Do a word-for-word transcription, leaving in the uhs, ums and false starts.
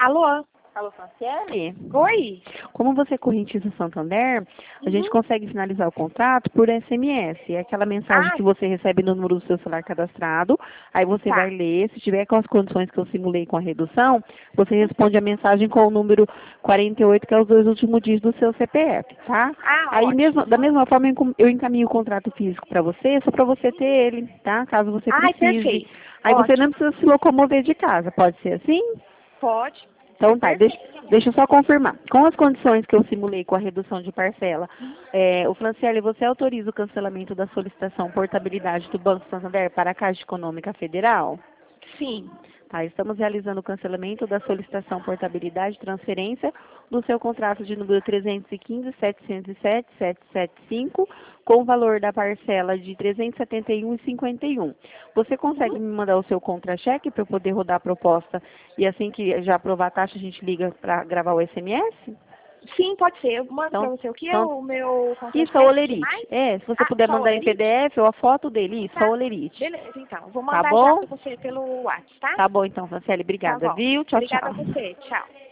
Alô? Alô, Franciele? Oi? Como você é correntista Santander, a Uhum. gente consegue finalizar o contrato por S M S. É aquela mensagem Ah, que você recebe no número do seu celular cadastrado, aí você tá. vai ler, se tiver com as condições que eu simulei com a redução, você responde a mensagem com o número quarenta e oito, que é os dois últimos dígitos do seu C P F, tá? Ah, Aí mesmo, da ótimo. mesma forma eu encom- eu encaminho o contrato físico para você, só para você ter ele, tá? Caso você Ai, precise. perfeito. Aí você não Ótimo. precisa se locomover de casa, pode ser assim? Pode ser Então tá, deixa, perfeito. deixa eu só confirmar. Com as condições que eu simulei com a redução de parcela, é, o Franciele, você autoriza o cancelamento da solicitação portabilidade do Banco Santander para a Caixa Econômica Federal? Sim. Tá, estamos realizando o cancelamento da solicitação portabilidade e transferência do seu contrato de número trezentos e quinze, setecentos e sete, setecentos e setenta e cinco, com o valor da parcela de trezentos e setenta e um reais e cinquenta e um centavos. Você consegue Uhum. me mandar o seu contra-cheque para eu poder rodar a proposta e assim que já aprovar a taxa a gente liga para gravar o S M S? Sim, pode ser. Eu mando pra Então, você o que é então o meu isso, a contra-cheque, que olerite. mais? É, se você Ah, puder só o mandar em Lerite? P D F ou a foto dele, isso, a Tá. olerite. Beleza, então. Vou Tá mandar já bom? pra você pelo WhatsApp, tá? Tá bom então, Franciele, Tá obrigada, bom. viu? Tchau, Obrigada a tchau. você. Tchau.